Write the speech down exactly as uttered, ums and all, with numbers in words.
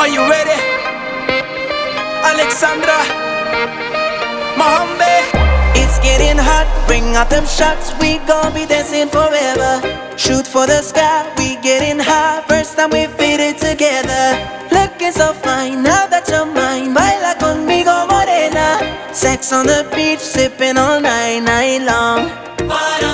Are you ready? Alexandra Mohammed. It's getting hot, bring out them shots, we gon' be dancing forever. Shoot for the sky, we getting high, first time we fit it together. Looking so fine, now that you're mine, baila conmigo morena. Sex on the beach, sipping all night, night long.